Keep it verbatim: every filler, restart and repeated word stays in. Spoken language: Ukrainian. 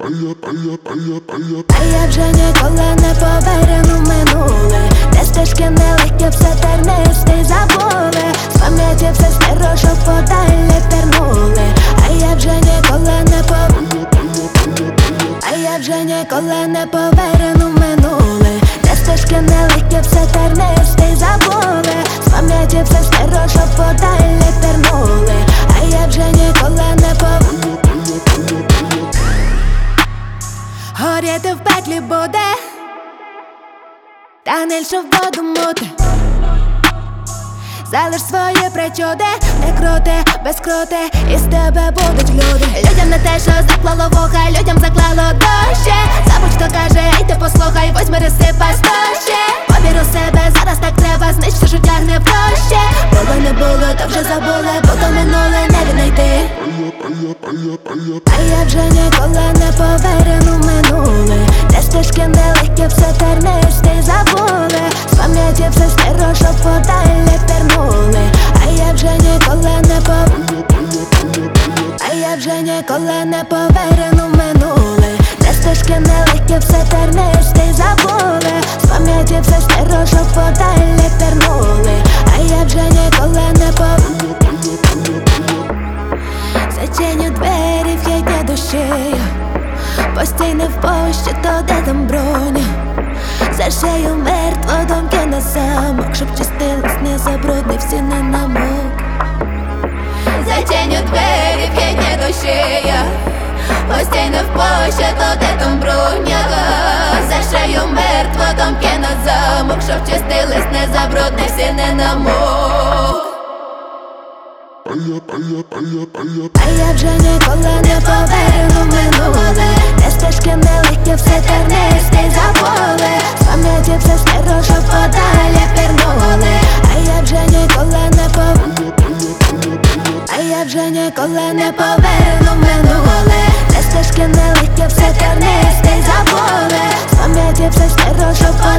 А я вже ніколи не поверну минуле, де стежки нелегкі, все тернисті забули. З пам'яті все стерло, щоб подалі пірнули. А я вже ніколи не поверну А я вже ніколи не поверну минуле, де стежки нелегкі, все тернисті забули. З пам'яті все стерло, щоб подалі пірнули. А я вже ніколи не поверну Горіти в петлі буде, та не лише в воду мути. Залиш свої причуди, не крути, без крути, із тебе будуть люди. Людям не те, що заклало вуха, людям заклало дощі. Забудь, хто каже, ей ти послухай, возьми розсипай стощі. Повір у себе, зараз так треба, знищ все, що тягне проще. Було не було, то вже забули, бо то минуле не віднайти. А я вже ніколи не поверну минуле, де стежки нелегкі, все тернисті забули. З пам'яті все стерло, щоб подалі пірнули. А я вже ніколи не поверну А я вже ніколи не поверну минуле, де стежки нелегкі, все тернисті забули. З пам'яті все стерло, щоб подалі пірнули. А я вже ніколи не поверну Зачиню двері, в'єдня душею, постійно в пощі, то де там броня. За шею мертво, домки на замок, щоб чистились, не забруднився, не намок. Зачиню двері, в'єдня душею, постійно в пощі, то де там броня. За шею мертво, домки на замок, щоб чистились, не забруднився, не намок. А я вже ніколи не поверну минуле, де стежки нелегкі, все тернисті забули. З пам'яті все стерло, щоб подалі пірнули. А я вже ніколи не поверну А я вже ніколи не поверну минуле, де стежки нелегкі, все тернисті забули. З пам'яті все стерло, щоб подалі